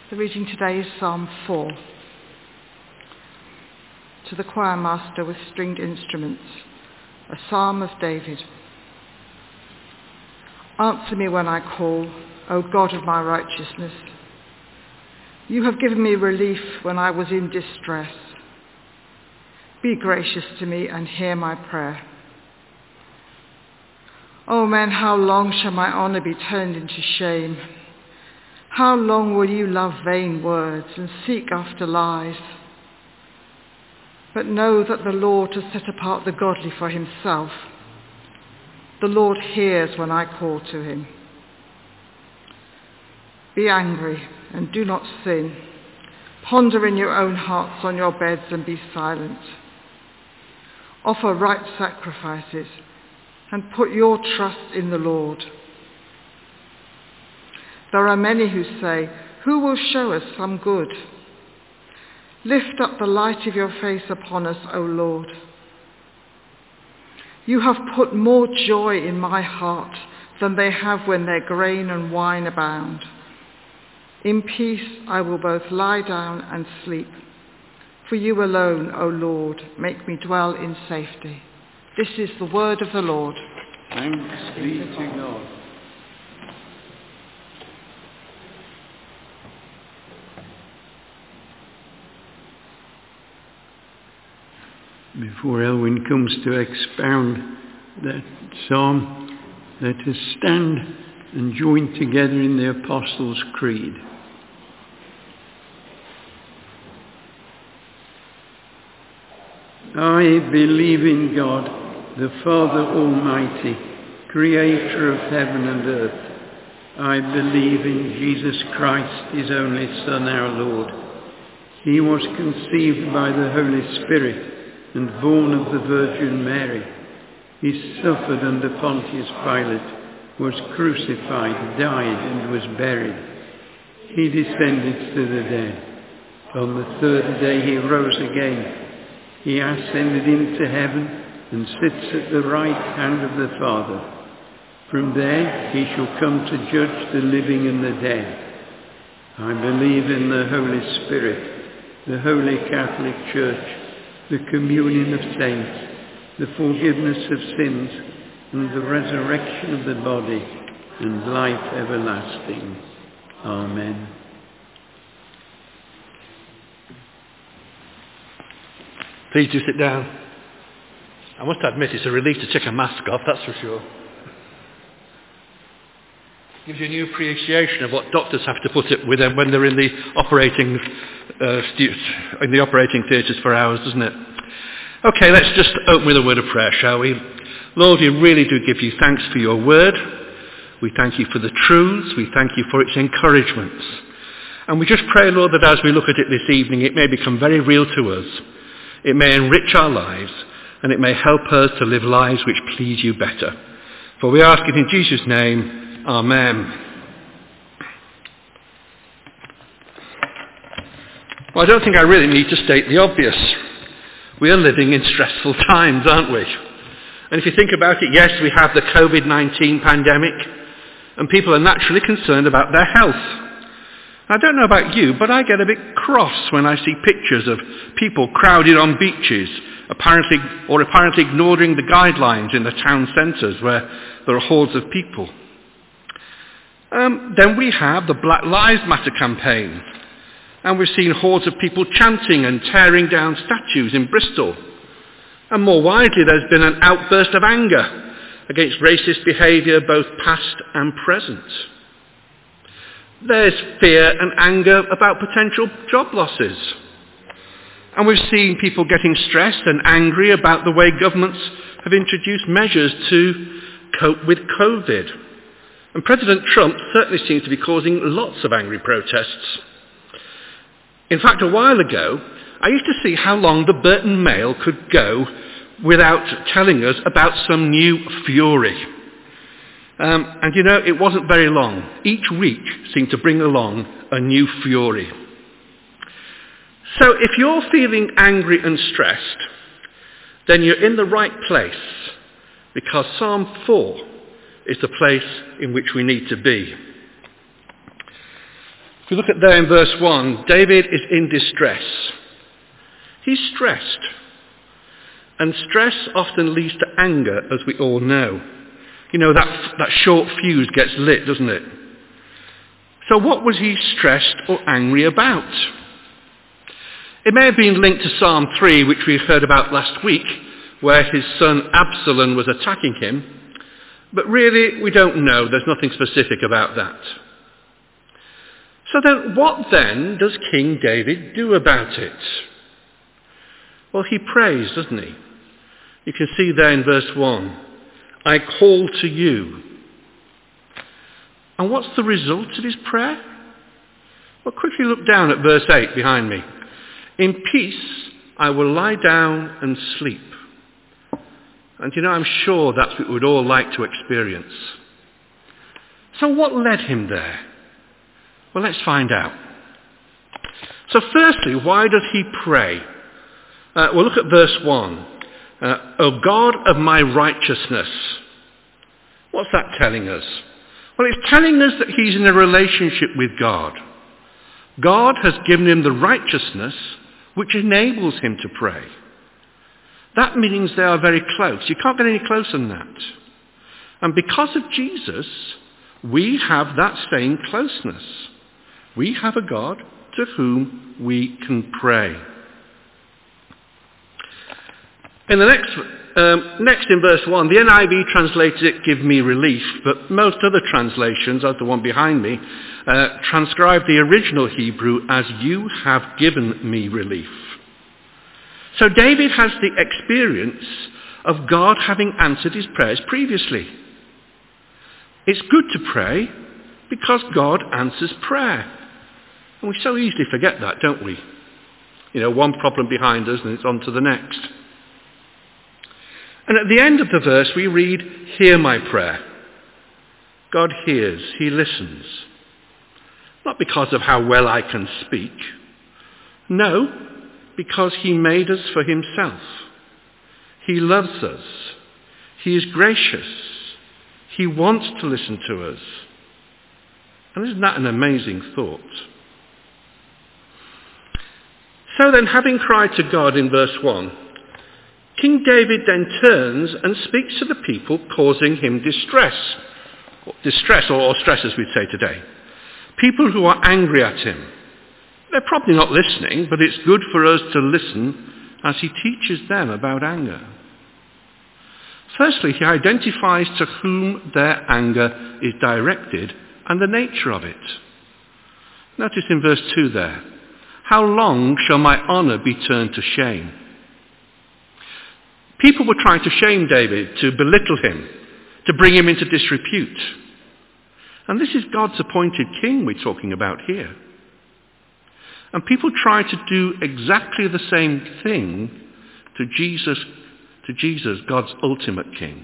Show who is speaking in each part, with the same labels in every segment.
Speaker 1: The reading today is Psalm 4. To the choir master with stringed instruments, a psalm of David. Answer me when I call, O God of my righteousness. You have given me relief when I was in distress. Be gracious to me and hear my prayer. O men, how long shall my honour be turned into shame? How long will you love vain words and seek after lies? But know that the Lord has set apart the godly for himself. The Lord hears when I call to him. Be angry and do not sin. Ponder in your own hearts on your beds and be silent. Offer right sacrifices and put your trust in the Lord. There are many who say, who will show us some good? Lift up the light of your face upon us, O Lord. You have put more joy in my heart than they have when their grain and wine abound. In peace I will both lie down and sleep. For you alone, O Lord, make me dwell in safety. This is the word of the Lord.
Speaker 2: Thanks be to God. Before Elwyn comes to expound that psalm, let us stand and join together in the Apostles' Creed. I believe in God, the Father Almighty, creator of heaven and earth. I believe in Jesus Christ, his only Son, our Lord. He was conceived by the Holy Spirit and born of the Virgin Mary. He suffered under Pontius Pilate, was crucified, died, and was buried. He descended to the dead. On the third day he rose again. He ascended into heaven and sits at the right hand of the Father. From there he shall come to judge the living and the dead. I believe in the Holy Spirit, the Holy Catholic Church, the communion of saints, the forgiveness of sins, and the resurrection of the body, and life everlasting. Amen.
Speaker 3: Please do sit down. I must admit it's a relief to take a mask off, that's for sure. Gives you a new appreciation of what doctors have to put up with them when they're in the operating theatres for hours, doesn't it? Okay, let's just open with a word of prayer, shall we? Lord, we really do give you thanks for your word. We thank you for the truths. We thank you for its encouragements. And we just pray, Lord, that as we look at it this evening, it may become very real to us. It may enrich our lives, and it may help us to live lives which please you better. For we ask it in Jesus' name. Amen. Well, I don't think I really need to state the obvious. We are living in stressful times, aren't we? And if you think about it, yes, we have the COVID-19 pandemic, and people are naturally concerned about their health. I don't know about you, but I get a bit cross when I see pictures of people crowded on beaches, apparently ignoring the guidelines in the town centres where there are hordes of people. Then we have the Black Lives Matter campaign, and we've seen hordes of people chanting and tearing down statues in Bristol. And more widely, there's been an outburst of anger against racist behaviour, both past and present. There's fear and anger about potential job losses. And we've seen people getting stressed and angry about the way governments have introduced measures to cope with COVID. And President Trump certainly seems to be causing lots of angry protests. In fact, a while ago, I used to see how long the Burton Mail could go without telling us about some new fury. And you know, it wasn't very long. Each week seemed to bring along a new fury. So if you're feeling angry and stressed, then you're in the right place, because Psalm 4 is the place in which we need to be. If we look at there in verse 1, David is in distress. He's stressed. And stress often leads to anger, as we all know. You know, that short fuse gets lit, doesn't it? So what was he stressed or angry about? It may have been linked to Psalm 3, which we heard about last week, where his son Absalom was attacking him. But really, we don't know. There's nothing specific about that. So then, what then does King David do about it? Well, he prays, doesn't he? You can see there in verse 1, I call to you. And what's the result of his prayer? Well, quickly look down at verse 8 behind me. In peace I will lie down and sleep. And you know, I'm sure that's what we'd all like to experience. So what led him there? Well, let's find out. So firstly, why does he pray? Well, look at verse 1. O God of my righteousness. What's that telling us? Well, it's telling us that he's in a relationship with God. God has given him the righteousness which enables him to pray. That means they are very close. You can't get any closer than that. And because of Jesus, we have that same closeness. We have a God to whom we can pray. In the next in verse 1, the NIV translated it, give me relief, but most other translations, as the one behind me, transcribe the original Hebrew as you have given me relief. So David has the experience of God having answered his prayers previously. It's good to pray because God answers prayer. And we so easily forget that, don't we? You know, one problem behind us and it's on to the next. And at the end of the verse we read, hear my prayer. God hears, he listens. Not because of how well I can speak. No, because he made us for himself. He loves us. He is gracious. He wants to listen to us. And isn't that an amazing thought? So then, having cried to God in verse 1, King David then turns and speaks to the people causing him distress, or stress as we'd say today. People who are angry at him. They're probably not listening, but it's good for us to listen as he teaches them about anger. Firstly, he identifies to whom their anger is directed and the nature of it. Notice in verse 2 there, how long shall my honour be turned to shame? People were trying to shame David, to belittle him, to bring him into disrepute. And this is God's appointed king we're talking about here. And people try to do exactly the same thing to Jesus, God's ultimate king.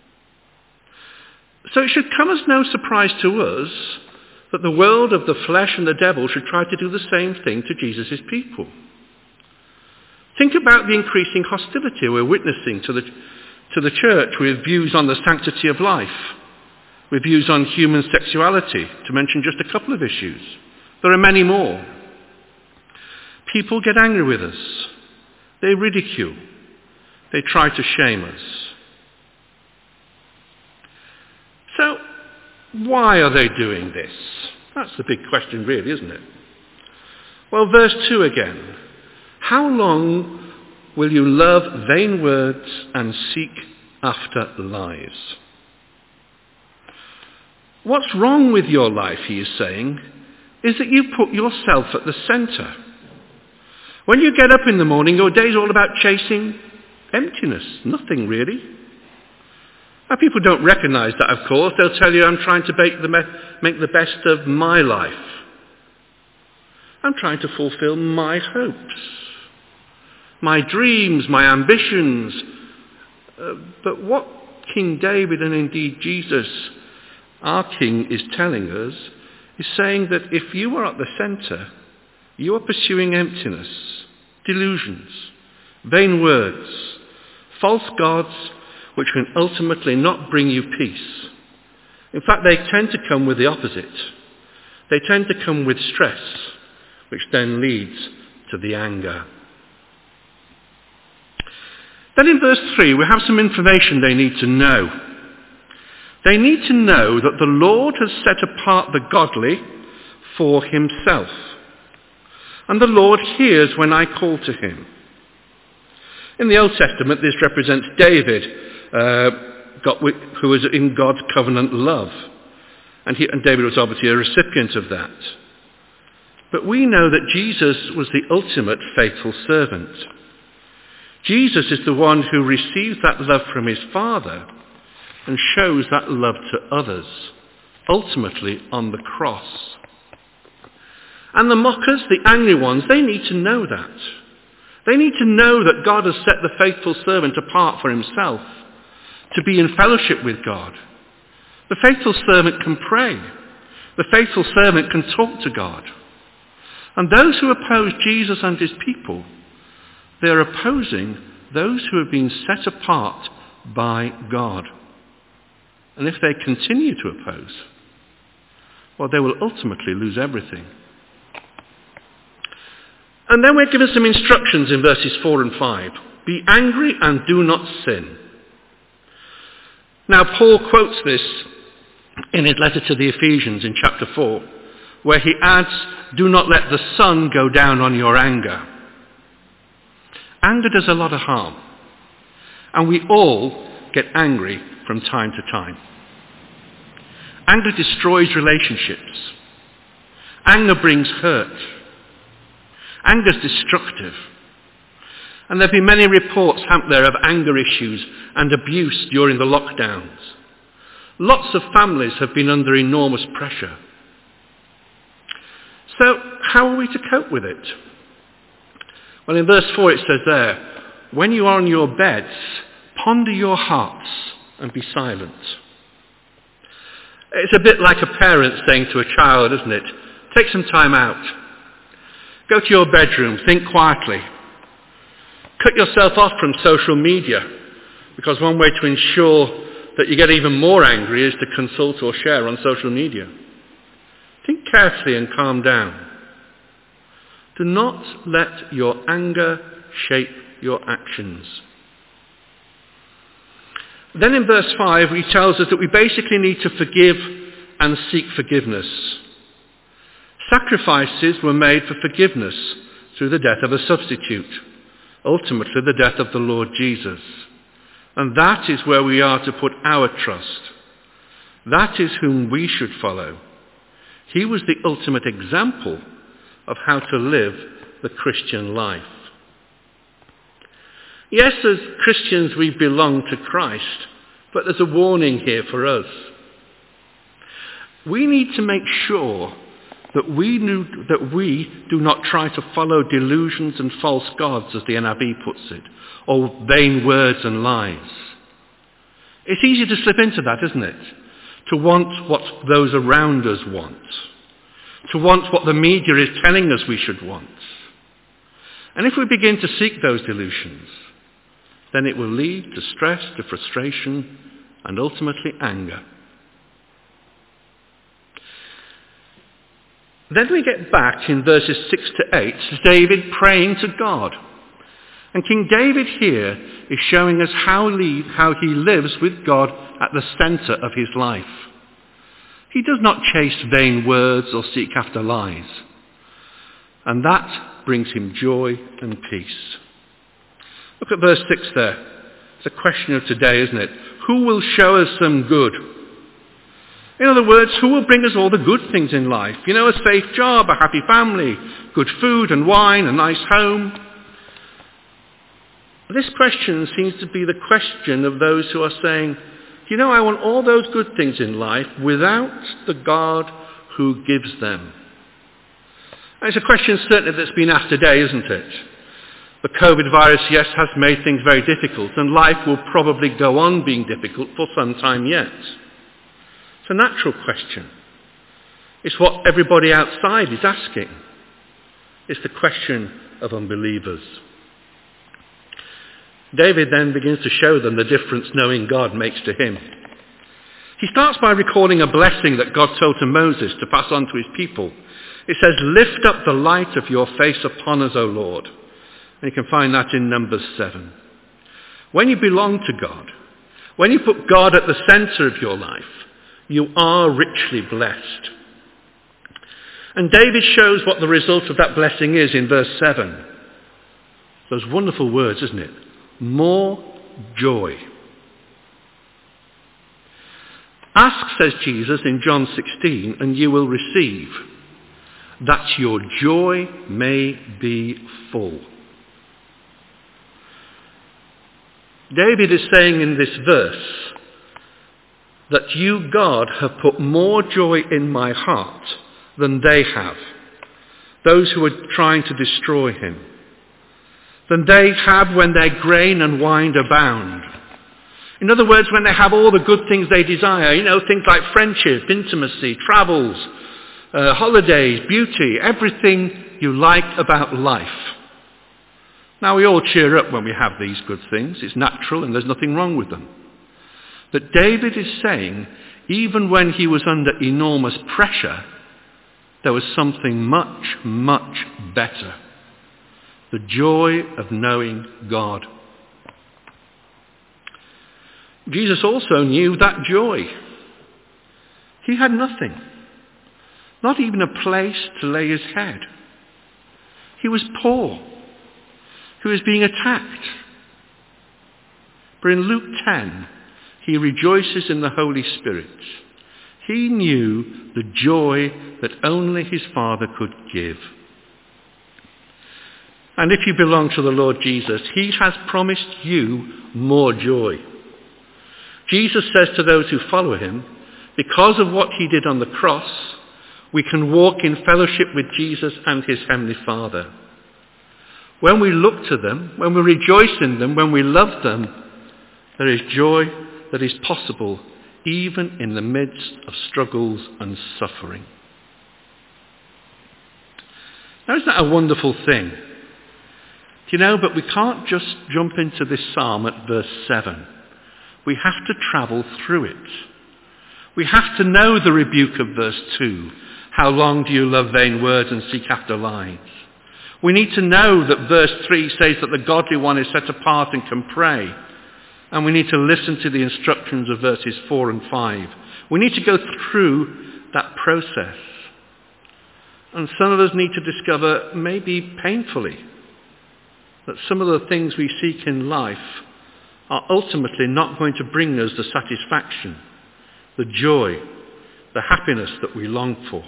Speaker 3: So it should come as no surprise to us that the world of the flesh and the devil should try to do the same thing to Jesus' people. Think about the increasing hostility we're witnessing to the church with views on the sanctity of life, with views on human sexuality, to mention just a couple of issues. There are many more. People get angry with us. They ridicule. They try to shame us. So, why are they doing this? That's the big question really, isn't it? Well, verse 2 again. How long will you love vain words and seek after lies? What's wrong with your life, he is saying, is that you put yourself at the centre. When you get up in the morning, your day's all about chasing emptiness, nothing really. Now, people don't recognise that, of course. They'll tell you, I'm trying to make the best of my life. I'm trying to fulfil my hopes, my dreams, my ambitions. But what King David and indeed Jesus, our King, is telling us is saying that if you are at the centre, you are pursuing emptiness, delusions, vain words, false gods which can ultimately not bring you peace. In fact, they tend to come with the opposite. they tend to come with stress, which then leads to the anger. Then in verse 3, we have some information they need to know. They need to know that the Lord has set apart the godly for himself. And the Lord hears when I call to him. In the Old Testament, this represents David, who was in God's covenant love. And David was obviously a recipient of that. But we know that Jesus was the ultimate faithful servant. Jesus is the one who receives that love from his Father and shows that love to others, ultimately on the cross. And the mockers, the angry ones, they need to know that. They need to know that God has set the faithful servant apart for himself, to be in fellowship with God. The faithful servant can pray. The faithful servant can talk to God. And those who oppose Jesus and his people, they are opposing those who have been set apart by God. And if they continue to oppose, well, they will ultimately lose everything. And then we're given some instructions in verses 4 and 5. Be angry and do not sin. Now, Paul quotes this in his letter to the Ephesians in chapter 4, where he adds, do not let the sun go down on your anger. Anger does a lot of harm. And we all get angry from time to time. Anger destroys relationships. Anger brings hurt. Anger is destructive. And there have been many reports, haven't there, of anger issues and abuse during the lockdowns. Lots of families have been under enormous pressure. So how are we to cope with it? Well, in verse 4 it says there, when you are on your beds, ponder your hearts and be silent. It's a bit like a parent saying to a child, isn't it? Take some time out. Go to your bedroom, think quietly. Cut yourself off from social media, because one way to ensure that you get even more angry is to consult or share on social media. Think carefully and calm down. Do not let your anger shape your actions. Then in verse 5, he tells us that we basically need to forgive and seek forgiveness. Sacrifices were made for forgiveness through the death of a substitute, ultimately the death of the Lord Jesus. And that is where we are to put our trust. That is whom we should follow. He was the ultimate example of how to live the Christian life. Yes, as Christians we belong to Christ, but there's a warning here for us. We need to make sure that we do not try to follow delusions and false gods, as the NIV puts it, or vain words and lies. It's easy to slip into that, isn't it? To want what those around us want. To want what the media is telling us we should want. And if we begin to seek those delusions, then it will lead to stress, to frustration, and ultimately anger. Then we get back in verses 6 to 8 to David praying to God. And King David here is showing us how he lives with God at the centre of his life. He does not chase vain words or seek after lies. And that brings him joy and peace. Look at verse 6 there. It's a question of today, isn't it? Who will show us some good? In other words, who will bring us all the good things in life? You know, a safe job, a happy family, good food and wine, a nice home. This question seems to be the question of those who are saying, you know, I want all those good things in life without the God who gives them. And it's a question certainly that's been asked today, isn't it? The COVID virus, yes, has made things very difficult, and life will probably go on being difficult for some time yet. It's a natural question. It's what everybody outside is asking. It's the question of unbelievers. David then begins to show them the difference knowing God makes to him. He starts by recalling a blessing that God told to Moses to pass on to his people. It says, "Lift up the light of your face upon us, O Lord." And you can find that in Numbers 7. When you belong to God, when you put God at the centre of your life, you are richly blessed. And David shows what the result of that blessing is in verse 7. Those wonderful words, isn't it? More joy. Ask, says Jesus in John 16, and you will receive, that your joy may be full. David is saying in this verse that you, God, have put more joy in my heart than they have, those who are trying to destroy him, than they have when their grain and wine abound. In other words, when they have all the good things they desire, things like friendship, intimacy, travels, holidays, beauty, everything you like about life. Now, we all cheer up when we have these good things. It's natural and there's nothing wrong with them. But David is saying, even when he was under enormous pressure, there was something much, much better. The joy of knowing God. Jesus also knew that joy. He had nothing. Not even a place to lay his head. He was poor. He was being attacked. But in Luke 10, he rejoices in the Holy Spirit. He knew the joy that only his Father could give. And if you belong to the Lord Jesus, he has promised you more joy. Jesus says to those who follow him, because of what he did on the cross, we can walk in fellowship with Jesus and his Heavenly Father. When we look to them, when we rejoice in them, when we love them, there is joy that is possible even in the midst of struggles and suffering. Now, isn't that a wonderful thing? But we can't just jump into this psalm at verse 7. We have to travel through it. We have to know the rebuke of verse 2. How long do you love vain words and seek after lies? We need to know that verse 3 says that the godly one is set apart and can pray. And we need to listen to the instructions of verses 4 and 5. We need to go through that process. And some of us need to discover, maybe painfully, that some of the things we seek in life are ultimately not going to bring us the satisfaction, the joy, the happiness that we long for.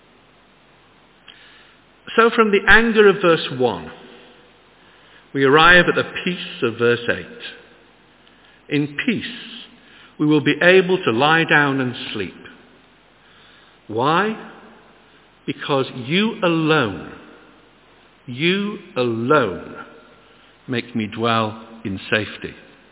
Speaker 3: So from the anger of verse 1, we arrive at the peace of verse 8. In peace, we will be able to lie down and sleep. Why? Because you alone make me dwell in safety.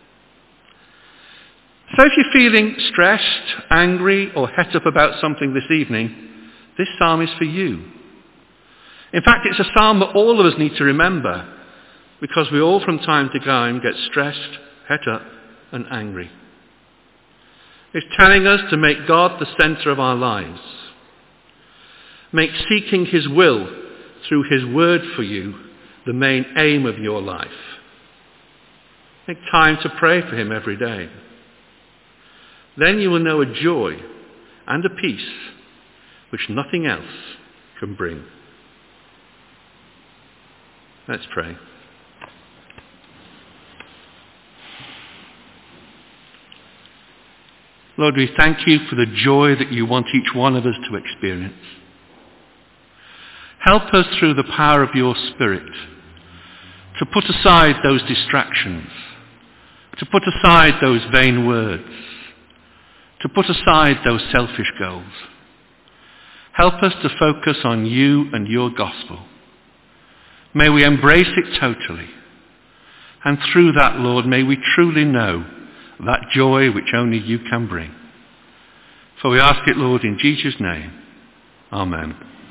Speaker 3: So if you're feeling stressed, angry, or het up about something this evening, this psalm is for you. In fact, it's a psalm that all of us need to remember, because we all from time to time get stressed, het up, and angry. It's telling us to make God the centre of our lives. Make seeking his will through his word for you the main aim of your life. Make time to pray for him every day. Then you will know a joy and a peace which nothing else can bring. Let's pray. Lord, we thank you for the joy that you want each one of us to experience. Help us through the power of your Spirit to put aside those distractions, to put aside those vain words, to put aside those selfish goals. Help us to focus on you and your gospel. May we embrace it totally. And through that, Lord, may we truly know that joy which only you can bring. For we ask it, Lord, in Jesus' name. Amen.